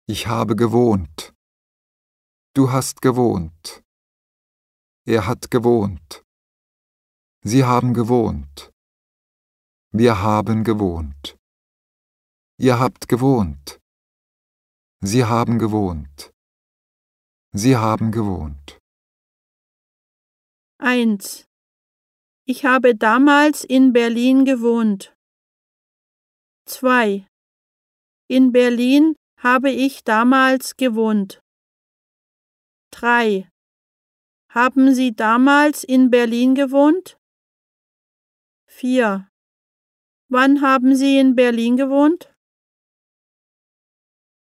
Ich habe gewohnt. Du hast gewohnt. Er hat gewohnt. Sie haben gewohnt. Wir haben gewohnt. Ihr habt gewohnt. Sie haben gewohnt. Sie haben gewohnt. 1. Ich habe damals in Berlin gewohnt. 2. In Berlin habe ich damals gewohnt. 3. Haben Sie damals in Berlin gewohnt? 4. Wann haben Sie in Berlin gewohnt?